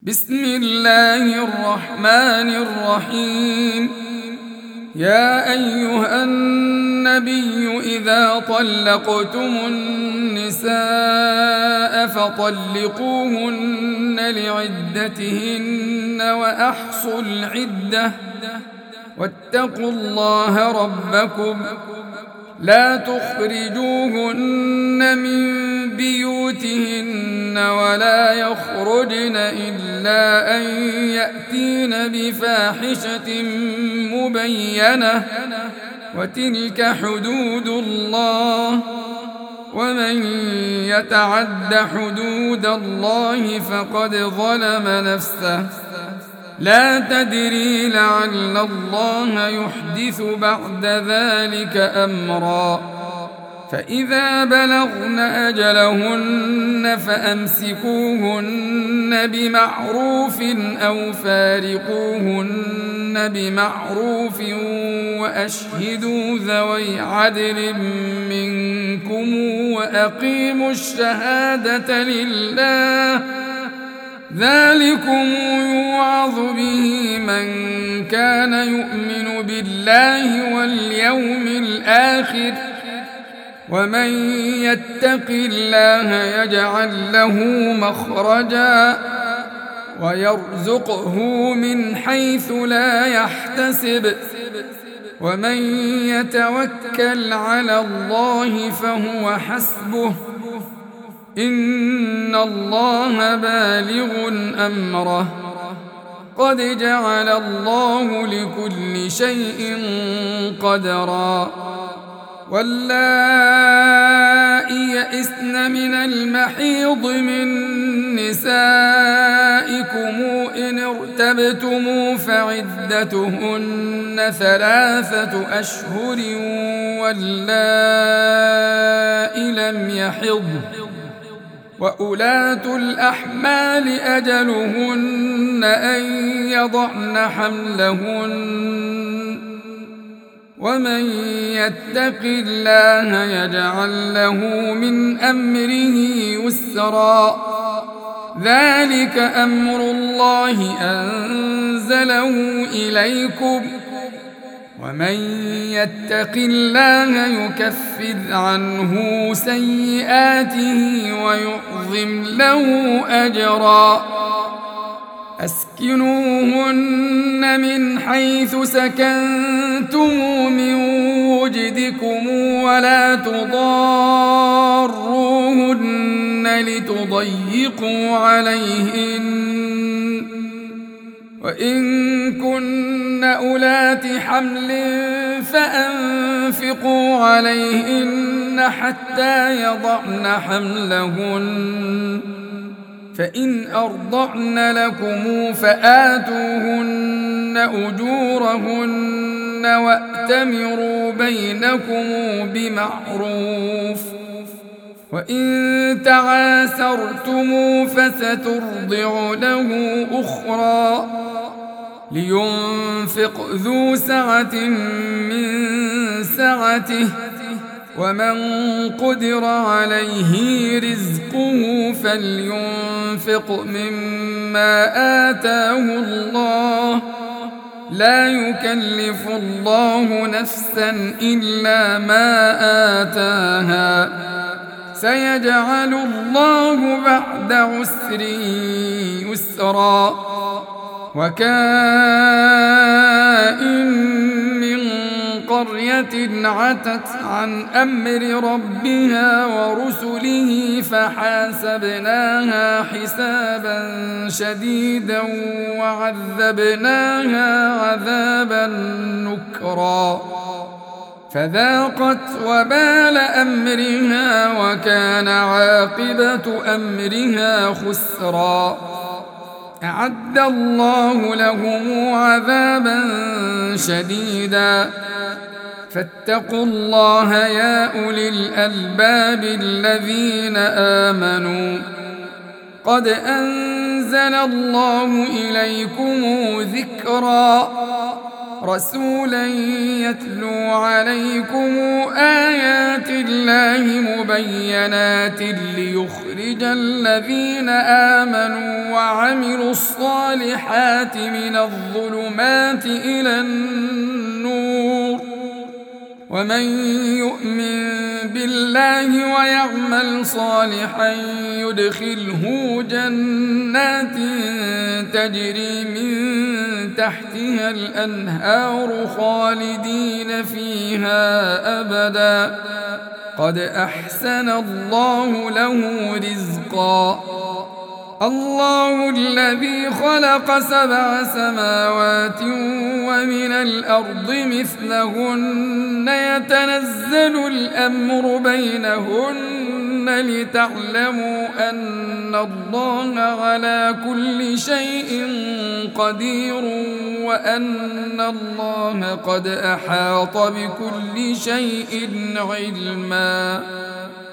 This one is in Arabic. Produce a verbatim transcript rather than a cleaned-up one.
بسم الله الرحمن الرحيم. يا أيها النبي إذا طلقتم النساء فطلقوهن لعدتهن وأحصوا العدة واتقوا الله ربكم لا تخرجوهن من بيوتهن ولا يخرجن إلا أن يأتين بفاحشة مبينة وتلك حدود الله ومن يتعد حدود الله فقد ظلم نفسه لا تدري لعل الله يحدث بعد ذلك أمرا. فإذا بلغن أجلهن فأمسكوهن بمعروف أو فارقوهن بمعروف وأشهدوا ذوي عدل منكم وأقيموا الشهادة لله ذلكم يوعظ به من كان يؤمن بالله واليوم الآخر ومن يتق الله يجعل له مخرجا ويرزقه من حيث لا يحتسب ومن يتوكل على الله فهو حسبه إن الله بالغ أمره قد جعل الله لكل شيء قدرا. واللائي يئسن من المحيض من نسائكم إن ارتبتم فعدتهن ثلاثة أشهر واللائي لم يحضن وأولاة الأحمال أجلهن أن يضعن حملهن ومن يتق الله يجعل له من أمره يسرا ذلك أمر الله أنزله إليكم ومن يتق الله يكفر عنه سيئاته ويعظم له أجرا. أسكنوهن من حيث سكنتم من وجدكم ولا تضاروهن لتضيقوا عليهن وإن كن أولات حمل فأنفقوا عليهن حتى يضعن حملهن فإن أرضعن لكم فآتوهن أجورهن وأتمروا بينكم بمعروف وإن تعاسرتم فسترضع له أخرى لينفق ذو سعة من سعته ومن قدر عليه رزقه فلينفق مما آتاه الله لا يكلف الله نفسا إلا ما آتاها سيجعل الله بعد عسر يسرا. وكائن من قرية عتت عن أمر ربها ورسله فحاسبناها حسابا شديدا وعذبناها عذابا نكرا فذاقت وبال أمرها وكان عاقبة أمرها خسرا. أعد الله لهم عذابا شديدا فاتقوا الله يا أولي الألباب الذين آمنوا قد أنزل الله إليكم ذكرا. رسولا يتلو عليكم آيات الله مبينات ليخرج الذين آمنوا وعملوا الصالحات من الظلمات إلى النور ومن يؤمن بالله ويعمل صالحا يدخله جنات تجري من تحتها الأنهار خالدين فيها أبدا قد أحسن الله له رزقا الله الذي خلق سبع سماوات ومن الأرض مثلهن يتنزل الأمر بينهن لتعلموا أن الله على كل شيء قدير وأن الله قد أحاط بكل شيء علما.